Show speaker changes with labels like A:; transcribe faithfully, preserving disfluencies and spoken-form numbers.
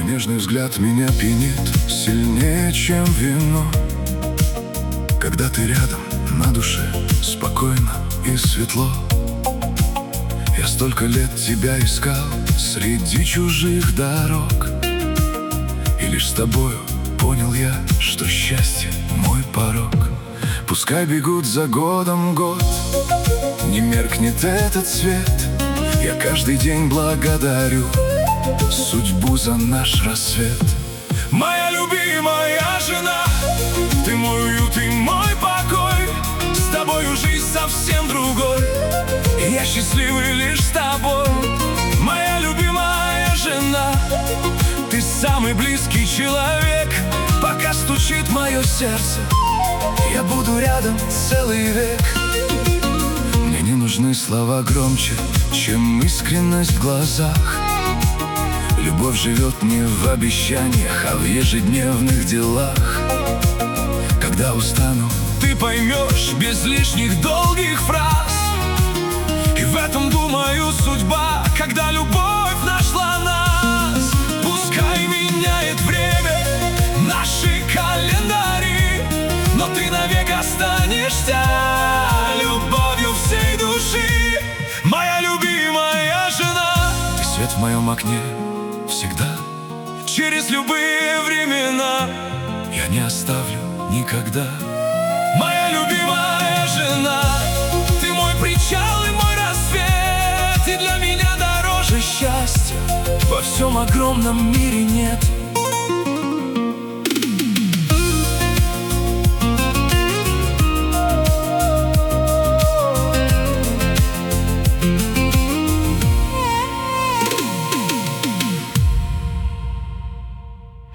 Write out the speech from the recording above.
A: нежный взгляд меня пьянит сильнее, чем вино. Когда ты рядом, на душе спокойно и светло. Я столько лет тебя искал среди чужих дорог, и лишь с тобою понял я, что счастье мой порог. Пускай бегут за годом год, не меркнет этот свет. Я каждый день благодарю судьбу за наш рассвет. Моя любимая жена, ты мой уют и мой покой. С тобою жизнь совсем другой, и я счастливый лишь с тобой. Моя любимая жена, ты самый близкий человек. Пока стучит мое сердце, я буду рядом целый век. Мне не нужны слова громче, чем искренность в глазах. Любовь живет не в обещаниях, а в ежедневных делах. Когда устану, ты поймешь без лишних долгих фраз. И в этом, думаю, судьба, когда любовь нашла нас. Пускай меняет время наши календари, но ты навек останешься любовью всей души. Моя любимая жена, ты свет в моем окне всегда. Через любые времена я не оставлю никогда. Моя любимая жена, ты мой причал и мой рассвет. И для меня дороже счастья во всем огромном мире нет.